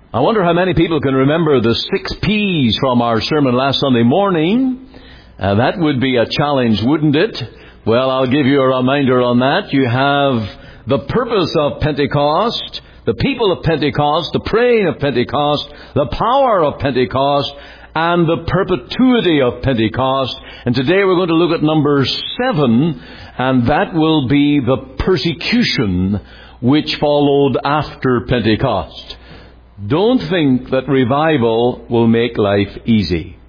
I wonder how many people can remember the 6 P's from our sermon last Sunday morning. That would be a challenge, wouldn't it? Well, I'll give you a reminder on that. You have the purpose of Pentecost, the people of Pentecost, the praying of Pentecost, the power of Pentecost, and the perpetuity of Pentecost. And today we're going to look at number 7, and that will be the persecution which followed after Pentecost. Don't think that revival will make life easy.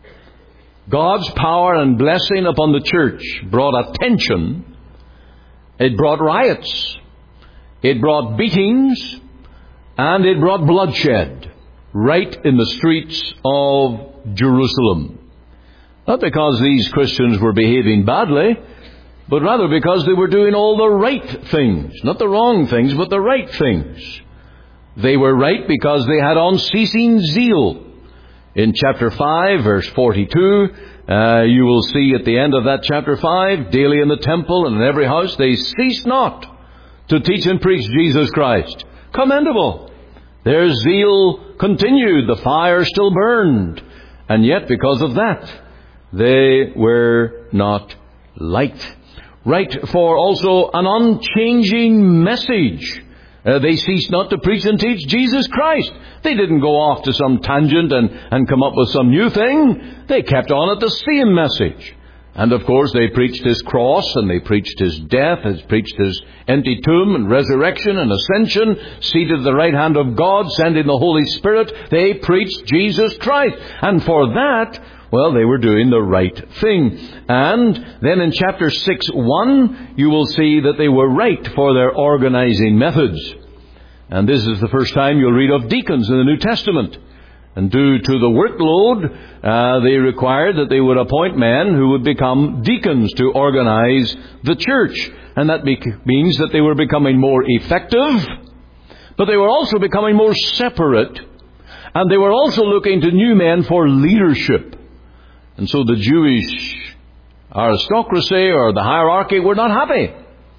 God's power and blessing upon the church brought attention. It brought riots. It brought beatings. And it brought bloodshed right in the streets of Jerusalem. Not because these Christians were behaving badly, but rather because they were doing all the right things. Not the wrong things, but the right things. They were right because they had unceasing zeal. In chapter 5, verse 42, you will see at the end of that chapter 5, daily in the temple and in every house, they ceased not to teach and preach Jesus Christ. Commendable. Their zeal continued. The fire still burned. And yet, because of that, they were not liked. Right for also an unchanging message. They ceased not to preach and teach Jesus Christ. They didn't go off to some tangent and come up with some new thing. They kept on at the same message. And of course they preached His cross, and they preached His death, they preached His empty tomb and resurrection and ascension, seated at the right hand of God, sending the Holy Spirit. They preached Jesus Christ. And for that, well, they were doing the right thing. And then in chapter 6:1, you will see that they were right for their organizing methods. And this is the first time you'll read of deacons in the New Testament. And due to the workload, they required that they would appoint men who would become deacons to organize the church. And that means that they were becoming more effective, but they were also becoming more separate. And they were also looking to new men for leadership. And so the Jewish aristocracy or the hierarchy were not happy.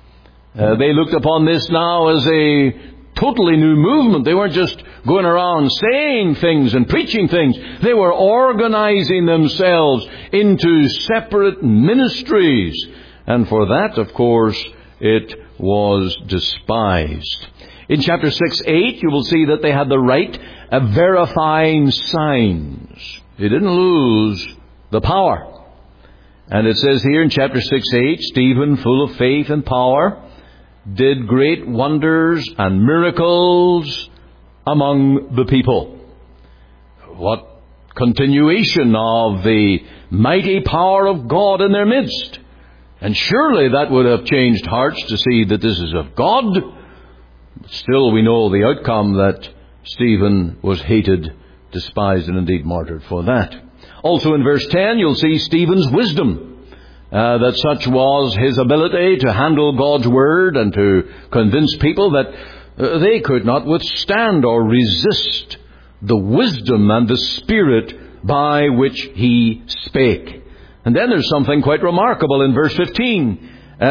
They looked upon this now as a totally new movement. They weren't just going around saying things and preaching things. They were organizing themselves into separate ministries. And for that, of course, it was despised. In chapter 6:8, you will see that they had the right of verifying signs. They didn't lose the power. And it says here in chapter 6:8, Stephen, full of faith and power, did great wonders and miracles among the people. What continuation of the mighty power of God in their midst. And surely that would have changed hearts to see that this is of God. But still we know the outcome, that Stephen was hated, despised, and indeed martyred for that. Also in verse 10, you'll see Stephen's wisdom. That such was his ability to handle God's Word and to convince people that they could not withstand or resist the wisdom and the Spirit by which he spake. And then there's something quite remarkable in verse 15,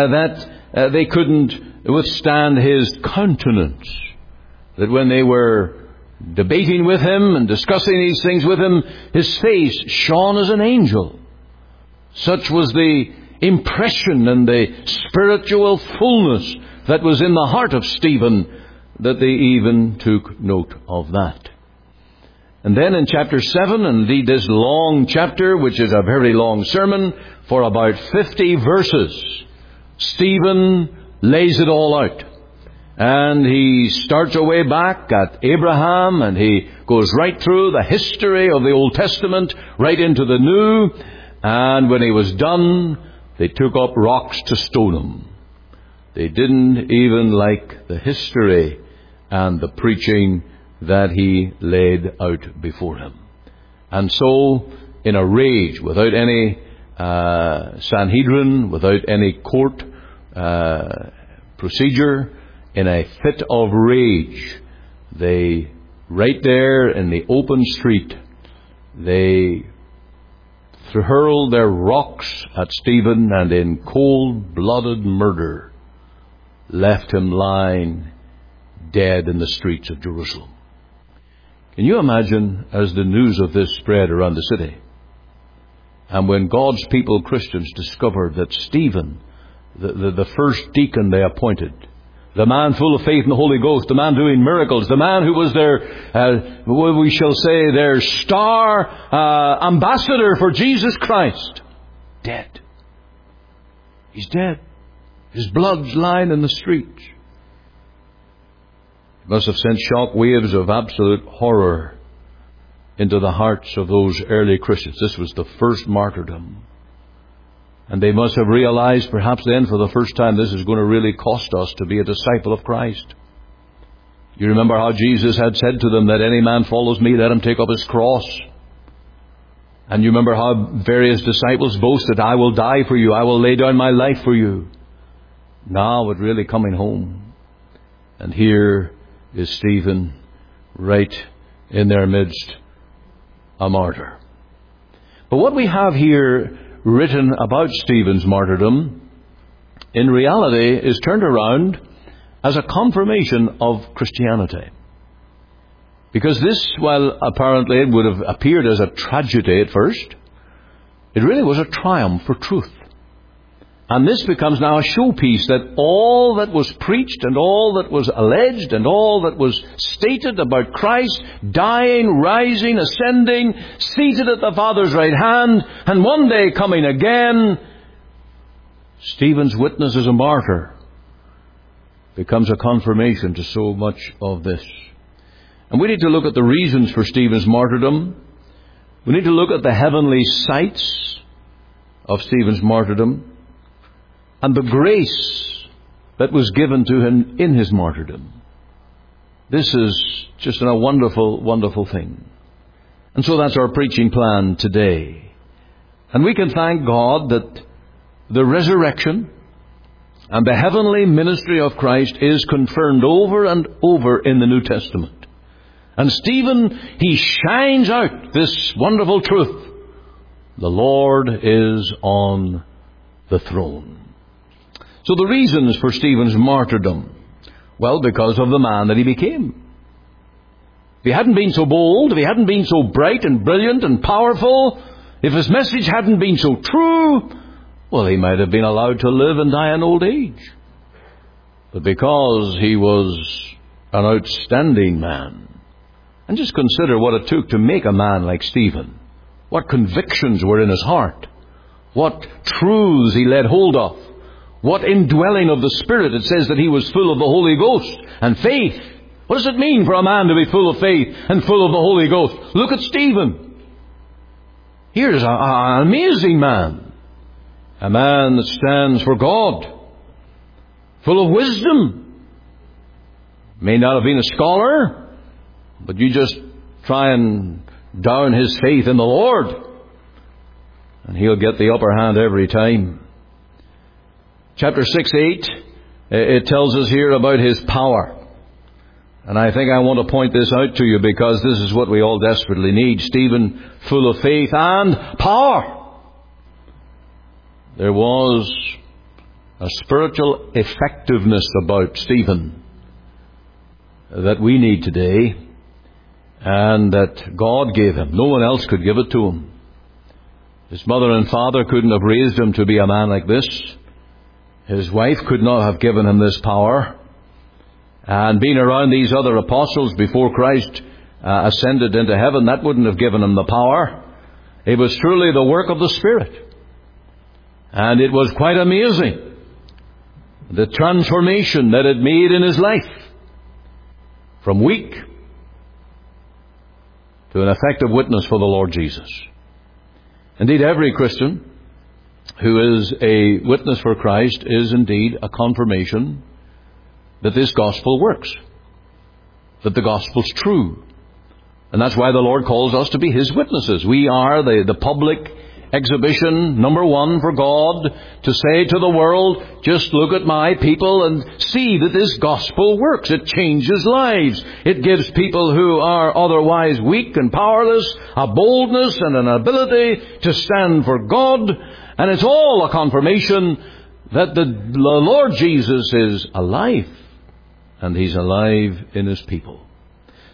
that they couldn't withstand his countenance. That when they were debating with him and discussing these things with him, his face shone as an angel. Such was the impression and the spiritual fullness that was in the heart of Stephen, that they even took note of that. And then in chapter 7, and indeed this long chapter, which is a very long sermon, for about 50 verses, Stephen lays it all out. And he starts away back at Abraham, and he goes right through the history of the Old Testament, right into the New. And when he was done, they took up rocks to stone him. They didn't even like the history and the preaching that he laid out before him. And so, in a rage, without any Sanhedrin, without any court procedure, in a fit of rage, they, right there in the open street, they hurled their rocks at Stephen, and in cold-blooded murder left him lying dead in the streets of Jerusalem. Can you imagine as the news of this spread around the city, and when God's people, Christians, discovered that Stephen, the first deacon they appointed, the man full of faith in the Holy Ghost, the man doing miracles, the man who was their, we shall say, their star ambassador for Jesus Christ, dead. He's dead. His blood's lying in the streets. It must have sent shock waves of absolute horror into the hearts of those early Christians. This was the first martyrdom. And they must have realized, perhaps then for the first time, this is going to really cost us to be a disciple of Christ. You remember how Jesus had said to them that any man follows me, let him take up his cross. And you remember how various disciples boasted, I will die for you, I will lay down my life for you. Now it's really coming home. And here is Stephen, right in their midst, a martyr. But what we have here written about Stephen's martyrdom, in reality, is turned around as a confirmation of Christianity. Because this, while apparently it would have appeared as a tragedy at first, it really was a triumph for truth. And this becomes now a showpiece that all that was preached and all that was alleged and all that was stated about Christ dying, rising, ascending, seated at the Father's right hand, and one day coming again, Stephen's witness as a martyr becomes a confirmation to so much of this. And we need to look at the reasons for Stephen's martyrdom. We need to look at the heavenly sights of Stephen's martyrdom and the grace that was given to him in his martyrdom. This is just a wonderful, wonderful thing. And so that's our preaching plan today. And we can thank God that the resurrection and the heavenly ministry of Christ is confirmed over and over in the New Testament. And Stephen, he shines out this wonderful truth. The Lord is on the throne. So the reasons for Stephen's martyrdom, well, because of the man that he became. If he hadn't been so bold, if he hadn't been so bright and brilliant and powerful, if his message hadn't been so true, well, he might have been allowed to live and die in old age. But because he was an outstanding man, and just consider what it took to make a man like Stephen, what convictions were in his heart, what truths he laid hold of, what indwelling of the Spirit. It says that he was full of the Holy Ghost and faith. What does it mean for a man to be full of faith and full of the Holy Ghost? Look at Stephen. Here's an amazing man. A man that stands for God. Full of wisdom. May not have been a scholar, but you just try and down his faith in the Lord, and he'll get the upper hand every time. Chapter 6:8, it tells us here about his power. And I think I want to point this out to you because this is what we all desperately need. Stephen, full of faith and power. There was a spiritual effectiveness about Stephen that we need today, and that God gave him. No one else could give it to him. His mother and father couldn't have raised him to be a man like this. His wife could not have given him this power. And being around these other apostles before Christ ascended into heaven, that wouldn't have given him the power. It was truly the work of the Spirit. And it was quite amazing, the transformation that it made in his life. From weak to an effective witness for the Lord Jesus. Indeed, every Christian who is a witness for Christ is indeed a confirmation that this gospel works, that the gospel's true. And that's why the Lord calls us to be His witnesses. We are the public exhibition, number one, for God to say to the world, just look at my people and see that this gospel works. It changes lives. It gives people who are otherwise weak and powerless a boldness and an ability to stand for God. And it's all a confirmation that the Lord Jesus is alive, and He's alive in His people.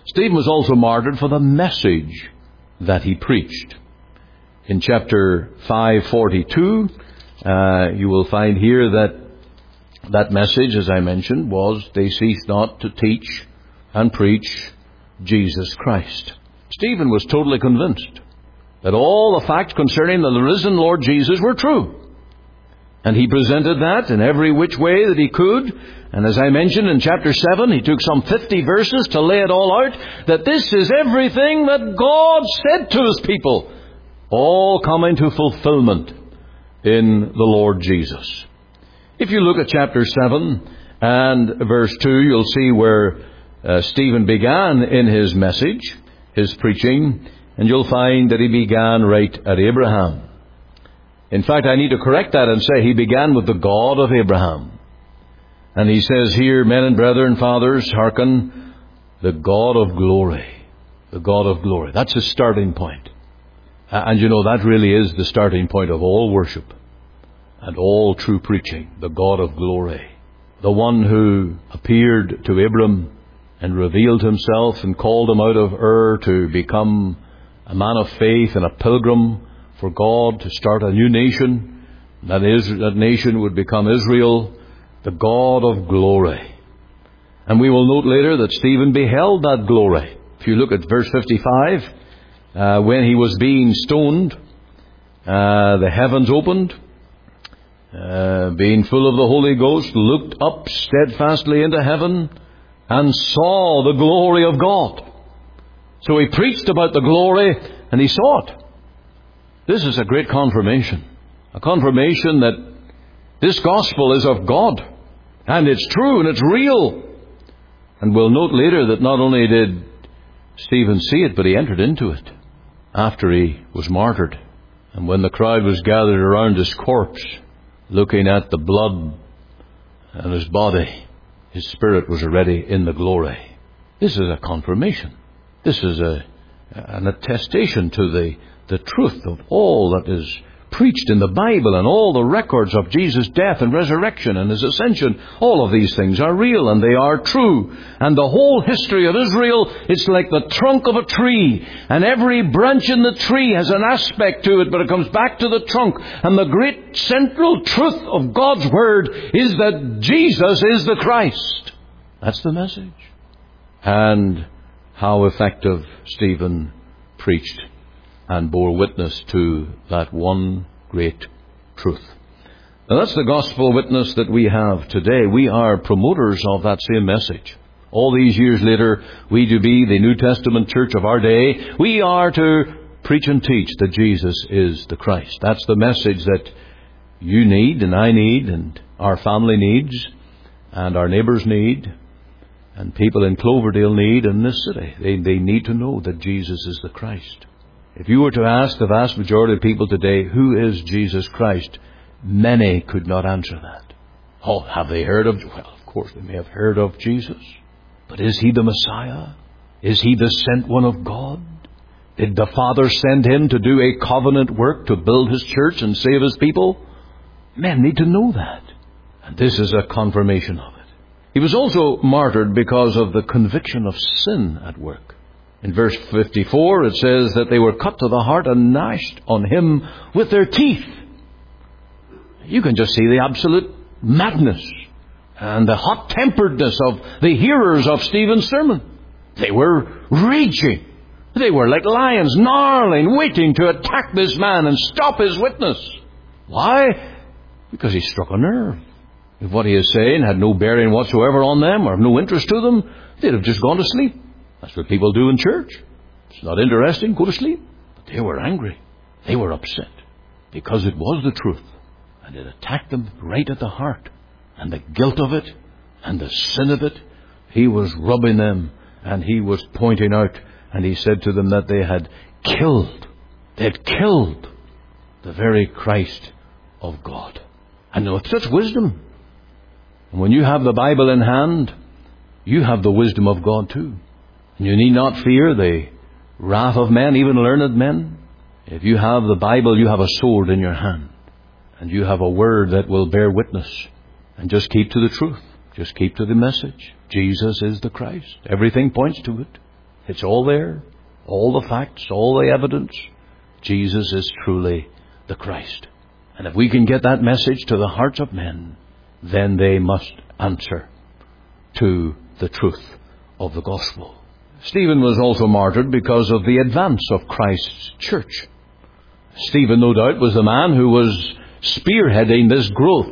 Stephen was also martyred for the message that he preached. In chapter 5:42, you will find here that message, as I mentioned, was, they ceased not to teach and preach Jesus Christ. Stephen was totally convinced that all the facts concerning the risen Lord Jesus were true. And he presented that in every which way that he could. And as I mentioned in chapter 7, he took some 50 verses to lay it all out, that this is everything that God said to His people, all coming to fulfillment in the Lord Jesus. If you look at chapter 7 and verse 2, you'll see where Stephen began in his message, his preaching, and you'll find that he began right at Abraham. In fact, I need to correct that and say he began with the God of Abraham. And he says here, men and brethren, fathers, hearken, the God of glory. The God of glory. That's his starting point. And you know, that really is the starting point of all worship and all true preaching. The God of glory. The one who appeared to Abram and revealed himself and called him out of Ur to become a man of faith and a pilgrim for God, to start a new nation. That nation would become Israel, the God of glory. And we will note later that Stephen beheld that glory. If you look at verse 55, when he was being stoned, the heavens opened, being full of the Holy Ghost, looked up steadfastly into heaven and saw the glory of God. So he preached about the glory and he saw it. This is a great confirmation. A confirmation that this gospel is of God. And it's true and it's real. And we'll note later that not only did Stephen see it, but he entered into it after he was martyred. And when the crowd was gathered around his corpse, looking at the blood and his body, his spirit was already in the glory. This is a confirmation. This is an attestation to the truth of all that is preached in the Bible and all the records of Jesus' death and resurrection and His ascension. All of these things are real and they are true. And the whole history of Israel, it's like the trunk of a tree. And every branch in the tree has an aspect to it, but it comes back to the trunk. And the great central truth of God's Word is that Jesus is the Christ. That's the message. And how effective Stephen preached and bore witness to that one great truth. Now that's the gospel witness that we have today. We are promoters of that same message. All these years later, we to be the New Testament church of our day. We are to preach and teach that Jesus is the Christ. That's the message that you need and I need and our family needs and our neighbours need and people in Cloverdale need in this city. They need to know that Jesus is the Christ. If you were to ask the vast majority of people today, who is Jesus Christ? Many could not answer that. Oh, have they heard of? Well, of course they may have heard of Jesus. But is He the Messiah? Is He the sent one of God? Did the Father send Him to do a covenant work to build His church and save His people? Men need to know that. And this is a confirmation of it. He was also martyred because of the conviction of sin at work. In verse 54, it says that they were cut to the heart and gnashed on Him with their teeth. You can just see the absolute madness and the hot-temperedness of the hearers of Stephen's sermon. They were raging. They were like lions, snarling, waiting to attack this man and stop his witness. Why? Because he struck a nerve. If what he is saying had no bearing whatsoever on them or of no interest to them, they'd have just gone to sleep. That's what people do in church. It's not interesting, go to sleep. But they were angry. They were upset because it was the truth. And it attacked them right at the heart. And the guilt of it and the sin of it, He was rubbing them and He was pointing out. And He said to them that they had killed the very Christ of God. And with such wisdom. And when you have the Bible in hand, you have the wisdom of God too. And you need not fear the wrath of men, even learned men. If you have the Bible, you have a sword in your hand. And you have a word that will bear witness. And just keep to the truth. Just keep to the message. Jesus is the Christ. Everything points to it. It's all there. All the facts, all the evidence. Jesus is truly the Christ. And if we can get that message to the hearts of men, then they must answer to the truth of the gospel. Stephen was also martyred because of the advance of Christ's church. Stephen, no doubt, was the man who was spearheading this growth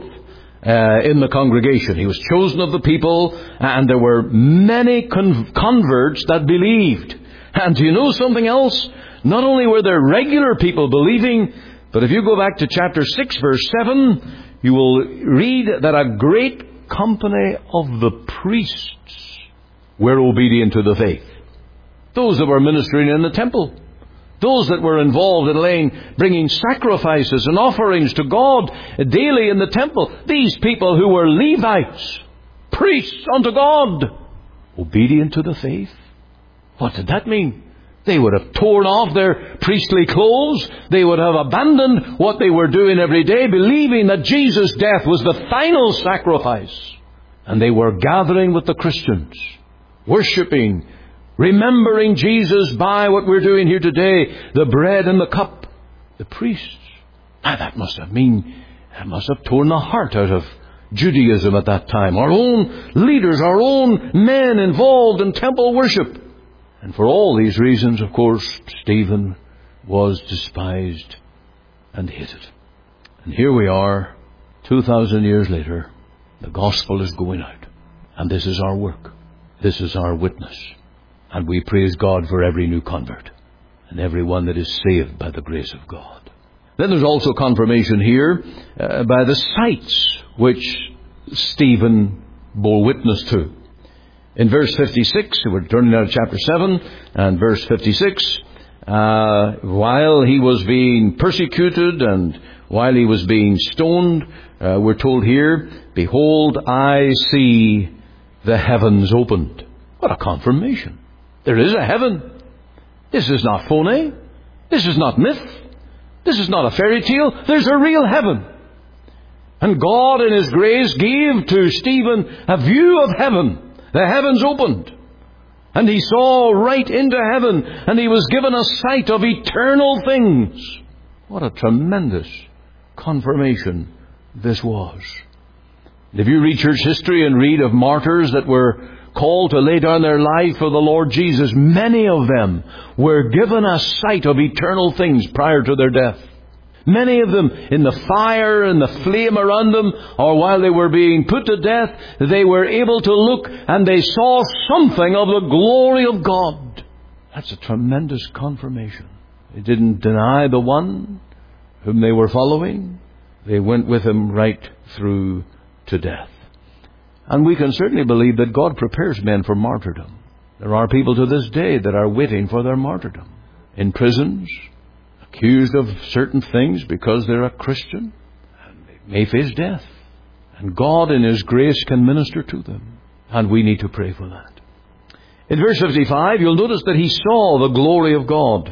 in the congregation. He was chosen of the people, and there were many converts that believed. And do you know something else? Not only were there regular people believing, but if you go back to chapter 6, verse 7, you will read that a great company of the priests were obedient to the faith. Those that were ministering in the temple. Those that were involved in bringing sacrifices and offerings to God daily in the temple. These people who were Levites, priests unto God, obedient to the faith. What did that mean? They would have torn off their priestly clothes. They would have abandoned what they were doing every day, believing that Jesus' death was the final sacrifice. And they were gathering with the Christians, worshipping, remembering Jesus by what we're doing here today, the bread and the cup, the priests. Now that must have torn the heart out of Judaism at that time. Our own leaders, our own men involved in temple worship. And for all these reasons, of course, Stephen was despised and hated. And here we are, 2,000 years later, the gospel is going out. And this is our work. This is our witness. And we praise God for every new convert and every one that is saved by the grace of God. Then there's also confirmation here by the sights which Stephen bore witness to. In verse 56, we're turning now to chapter 7, and verse 56, while he was being persecuted and while he was being stoned, we're told here, behold, I see the heavens opened. What a confirmation. There is a heaven. This is not phony. This is not myth. This is not a fairy tale. There's a real heaven. And God in His grace gave to Stephen a view of heaven. The heavens opened. And he saw right into heaven. And he was given a sight of eternal things. What a tremendous confirmation this was. If you read church history and read of martyrs that were called to lay down their life for the Lord Jesus, many of them were given a sight of eternal things prior to their death. Many of them in the fire and the flame around them, or while they were being put to death, they were able to look and they saw something of the glory of God. That's a tremendous confirmation. They didn't deny the one whom they were following. They went with him right through to death. And we can certainly believe that God prepares men for martyrdom. There are people to this day that are waiting for their martyrdom. In prisons, accused of certain things because they're a Christian, and they may face death. And God in His grace can minister to them. And we need to pray for that. In verse 55, you'll notice that he saw the glory of God.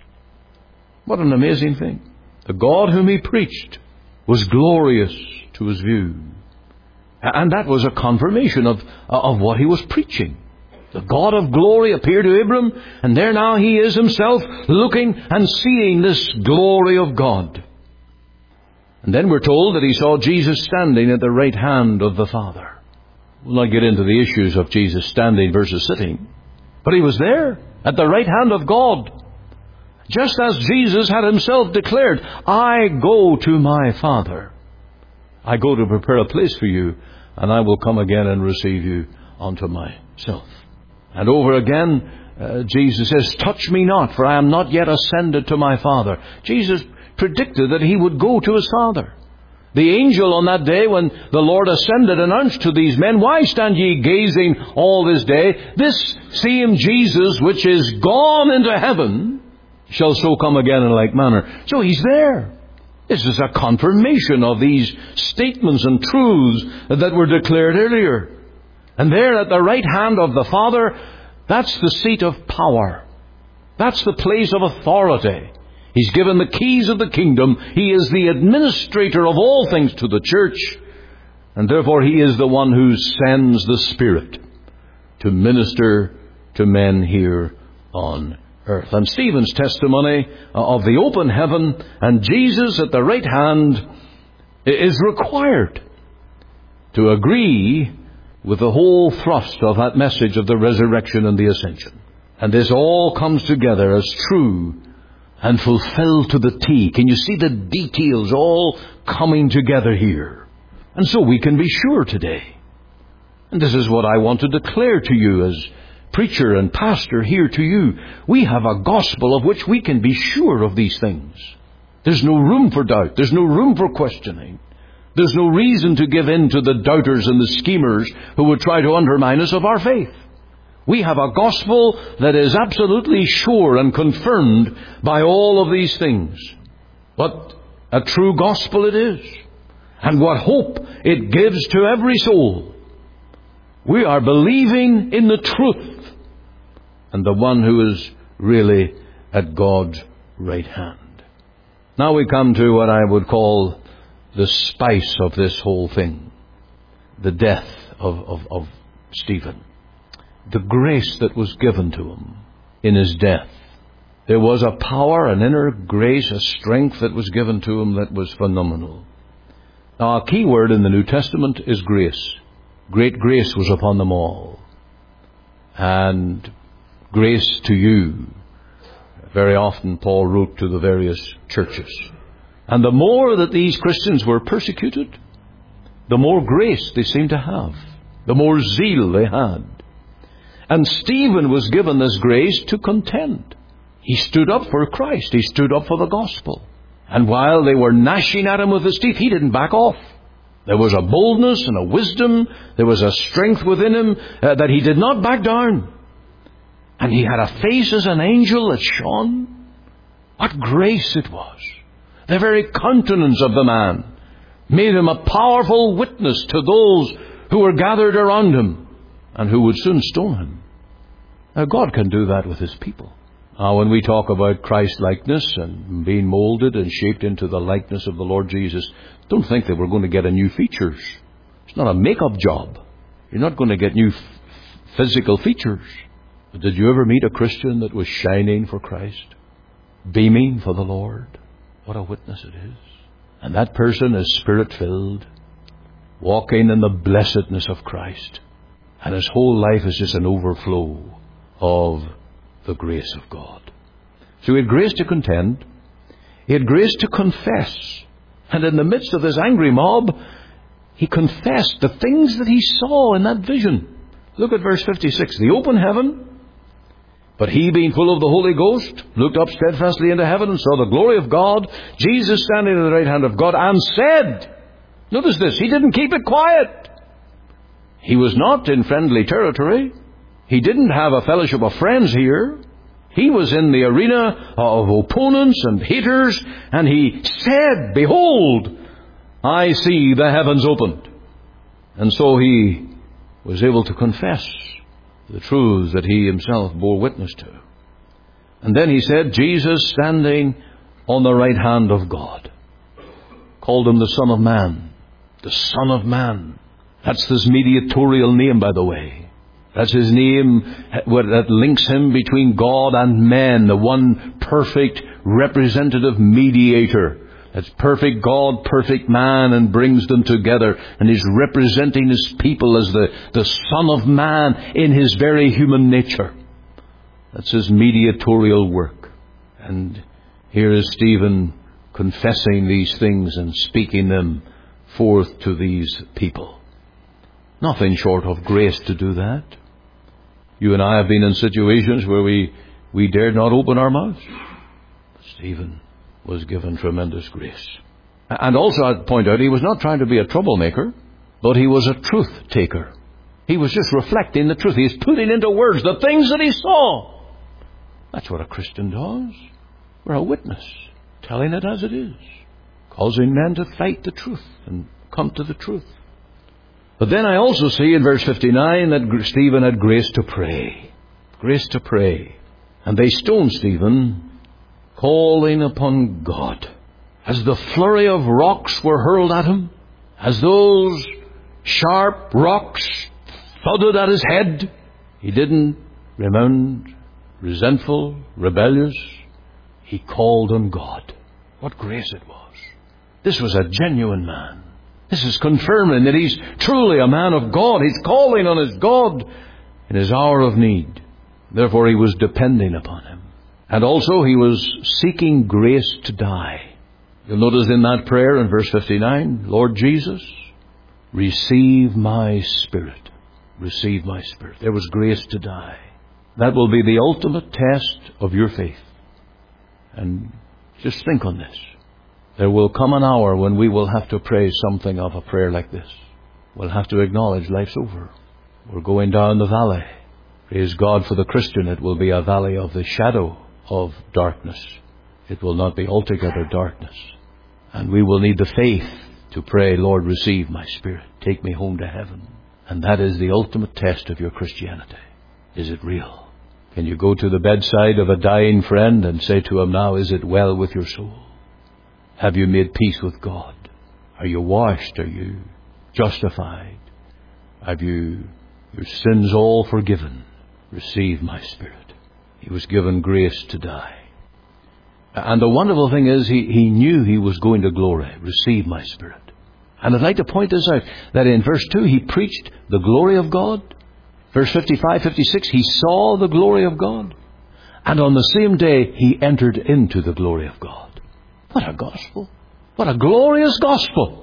What an amazing thing. The God whom he preached was glorious to his view. And that was a confirmation of what he was preaching. The God of glory appeared to Abram, and there now he is himself looking and seeing this glory of God. And then we're told that he saw Jesus standing at the right hand of the Father. We'll not get into the issues of Jesus standing versus sitting, but he was there at the right hand of God. Just as Jesus had himself declared, I go to my Father. I go to prepare a place for you, and I will come again and receive you unto myself. And over again, Jesus says, touch me not, for I am not yet ascended to my Father. Jesus predicted that he would go to his Father. The angel on that day when the Lord ascended announced to these men, why stand ye gazing all this day? This same Jesus which is gone into heaven shall so come again in like manner. So he's there. This is a confirmation of these statements and truths that were declared earlier. And there at the right hand of the Father, that's the seat of power. That's the place of authority. He's given the keys of the kingdom. He is the administrator of all things to the church. And therefore he is the one who sends the Spirit to minister to men here on earth. And Stephen's testimony of the open heaven and Jesus at the right hand is required to agree with the whole thrust of that message of the resurrection and the ascension. And this all comes together as true and fulfilled to the T. Can you see the details all coming together here? And so we can be sure today. And this is what I want to declare to you as preacher and pastor here to you. We have a gospel of which we can be sure of these things. There's no room for doubt. There's no room for questioning. There's no reason to give in to the doubters and the schemers who would try to undermine us of our faith. We have a gospel that is absolutely sure and confirmed by all of these things. What a true gospel it is. And what hope it gives to every soul. We are believing in the truth and the one who is really at God's right hand. Now we come to what I would call the spice of this whole thing. The death of Stephen. The grace that was given to him in his death. There was a power, an inner grace, a strength that was given to him that was phenomenal. Now a key word in the New Testament is grace. Great grace was upon them all. And grace to you. Very often Paul wrote to the various churches. And the more that these Christians were persecuted, the more grace they seemed to have. The more zeal they had. And Stephen was given this grace to contend. He stood up for Christ. He stood up for the gospel. And while they were gnashing at him with his teeth, he didn't back off. There was a boldness and a wisdom. There was a strength within him that he did not back down. And he had a face as an angel that shone. What grace it was. The very countenance of the man made him a powerful witness to those who were gathered around him and who would soon stone him. Now God can do that with His people. Now when we talk about Christ-likeness and being molded and shaped into the likeness of the Lord Jesus, don't think that we're going to get a new features. It's not a make-up job. You're not going to get new physical features. But did you ever meet a Christian that was shining for Christ? Beaming for the Lord? What a witness it is. And that person is Spirit-filled, walking in the blessedness of Christ. And his whole life is just an overflow of the grace of God. So he had grace to contend. He had grace to confess. And in the midst of this angry mob, he confessed the things that he saw in that vision. Look at verse 56. The open heaven. But he, being full of the Holy Ghost, looked up steadfastly into heaven and saw the glory of God, Jesus standing at the right hand of God, and said, notice this, he didn't keep it quiet. He was not in friendly territory. He didn't have a fellowship of friends here. He was in the arena of opponents and haters, and he said, behold, I see the heavens opened. And so he was able to confess the truths that he himself bore witness to. And then he said, Jesus standing on the right hand of God. Called him the Son of Man. The Son of Man. That's his mediatorial name, by the way. That's his name that links him between God and men. The one perfect representative mediator. That's perfect God, perfect man, and brings them together. And he's representing his people as the Son of Man in his very human nature. That's his mediatorial work. And here is Stephen confessing these things and speaking them forth to these people. Nothing short of grace to do that. You and I have been in situations where we dared not open our mouths. But Stephen was given tremendous grace. And also I'd point out, he was not trying to be a troublemaker, but he was a truth taker. He was just reflecting the truth. He's putting into words the things that he saw. That's what a Christian does. We're a witness, telling it as it is, causing men to fight the truth and come to the truth. But then I also see in verse 59 that Stephen had grace to pray. Grace to pray. And they stoned Stephen, calling upon God. As the flurry of rocks were hurled at him, as those sharp rocks thudded at his head, he didn't remount resentful, rebellious, he called on God. What grace it was. This was a genuine man. This is confirming that he's truly a man of God. He's calling on his God in his hour of need. Therefore, he was depending upon him. And also, he was seeking grace to die. You'll notice in that prayer in verse 59, Lord Jesus, receive my spirit. Receive my spirit. There was grace to die. That will be the ultimate test of your faith. And just think on this. There will come an hour when we will have to pray something of a prayer like this. We'll have to acknowledge life's over. We're going down the valley. Praise God for the Christian. It will be a valley of the shadow of darkness. It will not be altogether darkness. And we will need the faith to pray, Lord, receive my spirit. Take me home to heaven. And that is the ultimate test of your Christianity. Is it real? Can you go to the bedside of a dying friend and say to him now, is it well with your soul? Have you made peace with God? Are you washed? Are you justified? Have you your sins all forgiven? Receive my spirit. He was given grace to die. And the wonderful thing is, he knew he was going to glory. Receive my spirit. And I'd like to point this out, that in verse 2, he preached the glory of God. Verse 55, 56, he saw the glory of God. And on the same day, he entered into the glory of God. What a gospel. What a glorious gospel.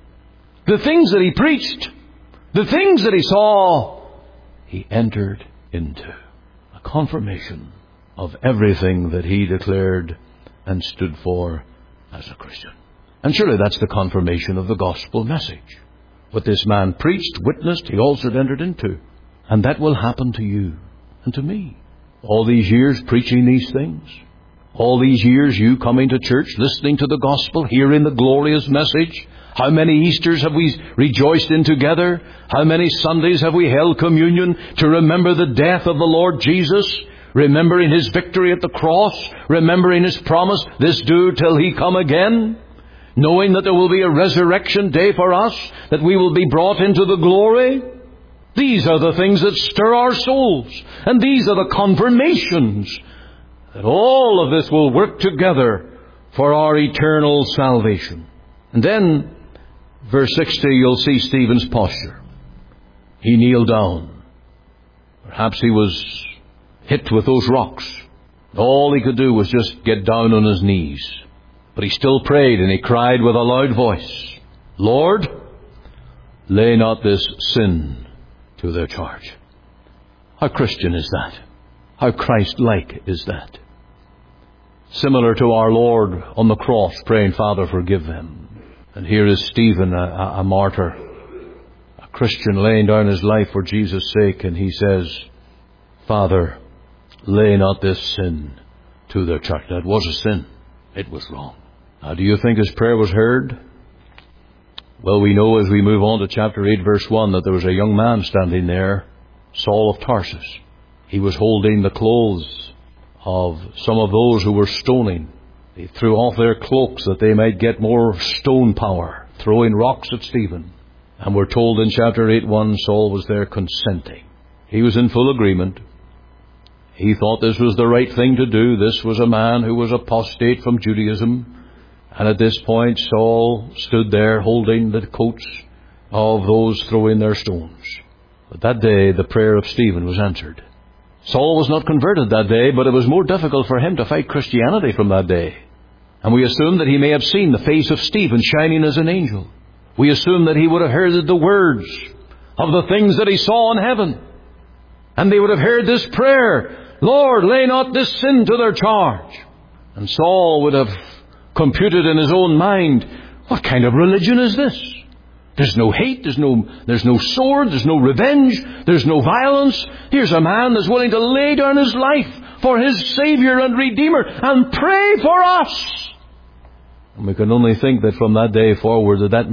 The things that he preached, the things that he saw, he entered into. A confirmation of everything that he declared and stood for as a Christian. And surely that's the confirmation of the gospel message. What this man preached, witnessed, he also entered into. And that will happen to you and to me. All these years preaching these things. All these years you coming to church, listening to the gospel, hearing the glorious message. How many Easters have we rejoiced in together? How many Sundays have we held communion to remember the death of the Lord Jesus? Remembering his victory at the cross? Remembering his promise, this do till he come again? Knowing that there will be a resurrection day for us, that we will be brought into the glory? These are the things that stir our souls. And these are the confirmations that all of this will work together for our eternal salvation. And then, verse 60, you'll see Stephen's posture. He kneeled down. Perhaps he was hit with those rocks. All he could do was just get down on his knees. But he still prayed, and he cried with a loud voice, Lord, lay not this sin to their charge. How Christian is that? How Christ-like is that? Similar to our Lord on the cross praying, Father, forgive them. And here is Stephen, a martyr, a Christian laying down his life for Jesus' sake, and he says, Father, lay not this sin to their charge. That was a sin. It was wrong. Now, do you think his prayer was heard? Well, we know as we move on to chapter 8, verse 1, that there was a young man standing there, Saul of Tarsus. He was holding the clothes of some of those who were stoning. They threw off their cloaks that they might get more stone power, throwing rocks at Stephen. And we're told in chapter 8:1, Saul was there consenting. He was in full agreement. He thought this was the right thing to do. This was a man who was apostate from Judaism. And at this point, Saul stood there holding the coats of those throwing their stones. But that day, the prayer of Stephen was answered. Saul was not converted that day, but it was more difficult for him to fight Christianity from that day. And we assume that he may have seen the face of Stephen shining as an angel. We assume that he would have heard the words of the things that he saw in heaven. And they would have heard this prayer, Lord, lay not this sin to their charge. And Saul would have computed in his own mind, what kind of religion is this? There's no hate, there's no sword, there's no revenge, there's no violence. Here's a man that's willing to lay down his life for his Savior and Redeemer and pray for us. And we can only think that from that day forward that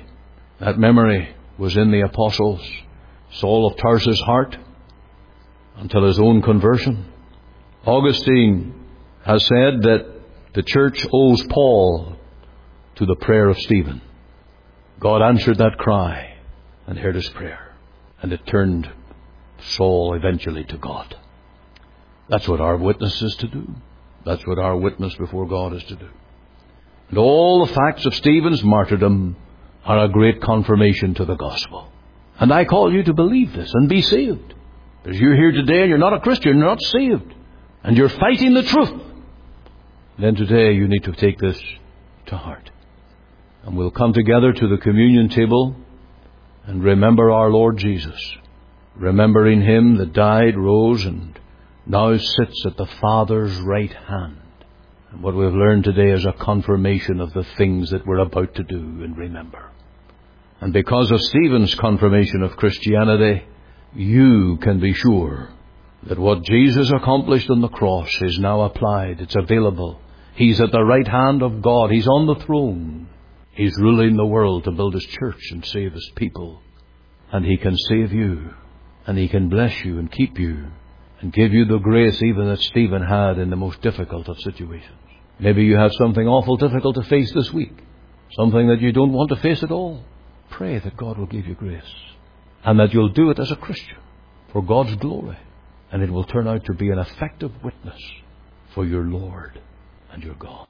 memory was in the apostles, Saul of Tarsus' heart, until his own conversion. Augustine has said that the church owes Paul to the prayer of Stephen. God answered that cry and heard his prayer. And it turned Saul eventually to God. That's what our witness is to do. That's what our witness before God is to do. And all the facts of Stephen's martyrdom are a great confirmation to the gospel. And I call you to believe this and be saved. Because you're here today and you're not a Christian, you're not saved. And you're fighting the truth. Then today you need to take this to heart. And we'll come together to the communion table and remember our Lord Jesus. Remembering Him that died, rose, and now sits at the Father's right hand. And what we've learned today is a confirmation of the things that we're about to do and remember. And because of Stephen's confirmation of Christianity, you can be sure that what Jesus accomplished on the cross is now applied. It's available. He's at the right hand of God. He's on the throne. He's ruling the world to build His church and save His people. And He can save you. And He can bless you and keep you. And give you the grace even that Stephen had in the most difficult of situations. Maybe you have something awful difficult to face this week. Something that you don't want to face at all. Pray that God will give you grace. And that you'll do it as a Christian for God's glory. And it will turn out to be an effective witness for your Lord and your God.